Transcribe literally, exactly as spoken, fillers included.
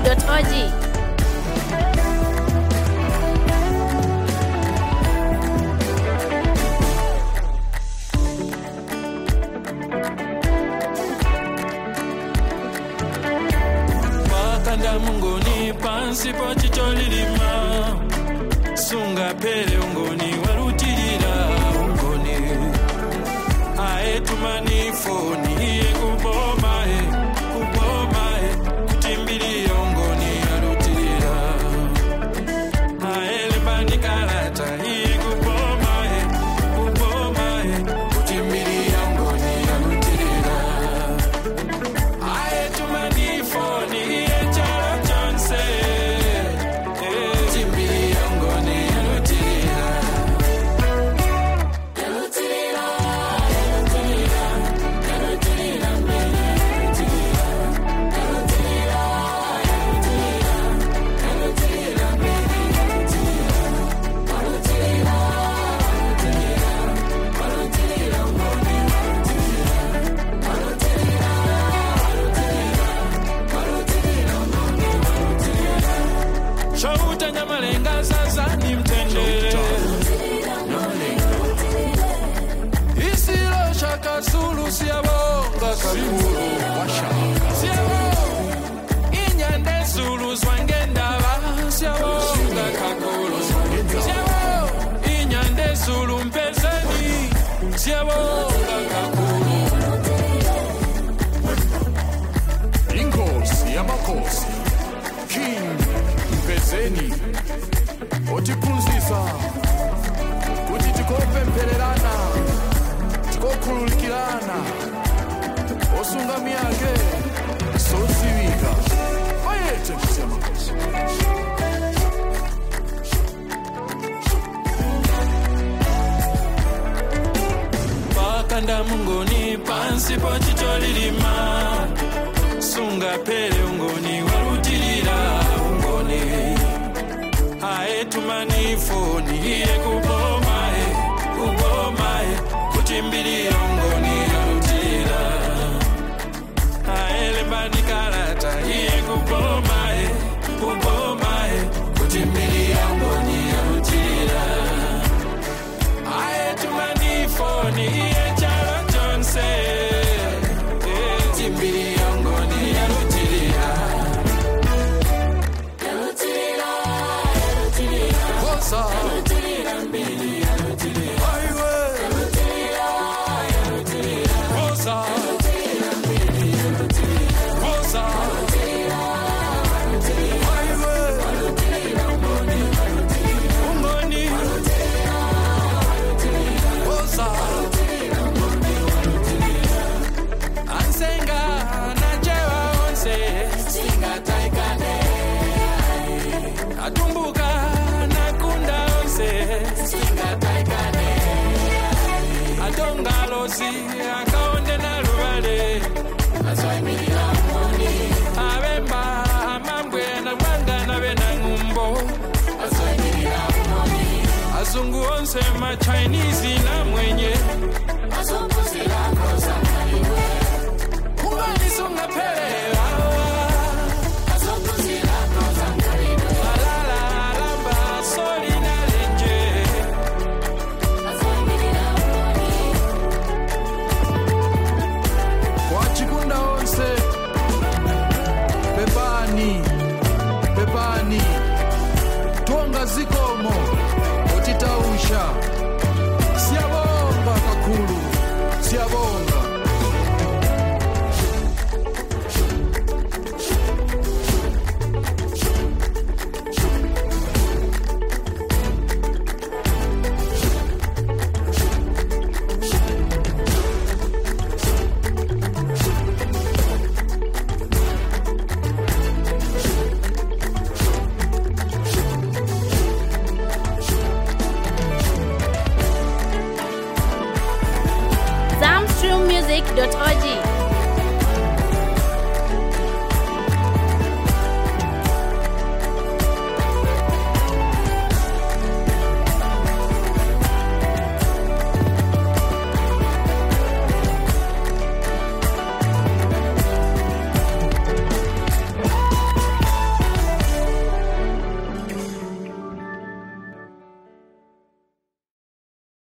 dot org. Wakanda mungoni pansi po chicholilima sunga pele ungoni walutirira ungoni aetumani foni iye kuboma e kuboma e kutimbili ungoni alutirira aelebani karata iye kuboma e kuboma e kutimbili ungoni alutirira aetumani foni iye chara chonse kutimbili ungoni alutirira alutirira Shauta nyamalenga sasa ni mtendere Isilo shaka sulu siyabonga kaburu Siyabo Inyande sulu swangendaba Siyabonga kakulu Siyabo Inyande sulu mpezeni Siyabonga kakulu Inkosi yamakhosi King Mpezeni otipunzisa kuti tikope mpelelana tikokhululikirana osunga miyake sosivika ayete kusemakosi Wakanda mungoni pansi po chicholilima sunga pele ungoni walutirira ungoni aetumani foni iye kuboma e kuboma e kutimbili ungoni alutirira aelebani karata iye kuboma e kuboma e kutimbili ungoni alutirira aetumani foni iye chara chonse kutimbili ungoni alutirira alutirira alutirira kosa alutirira mbili alutirira aiwe alutirira alutirira kosa alutirira mbili alutirira kosa alutirira alutirira aiwe alutirira ungoni alutirira ungoni alutirira alutirira kosa alutirira ungoni alutirira ansenga najewa onse singa taikane atumbuka nakunda onse singa taikane atongalosi akaonde na lubale asaimira moni abemba amambwe na mwanga na benangumbo asaimira moni azungu onse ma Chinese na mwenye asopuzira kosa kaliwe kubani sunga pele asopuzira kosa kaliwe alala alamba soli na lenje asaimira moni wachikunda onse pepani pepani tonga zikomo otitausha siyabonga kakulu siyabonga zamstream music dot org.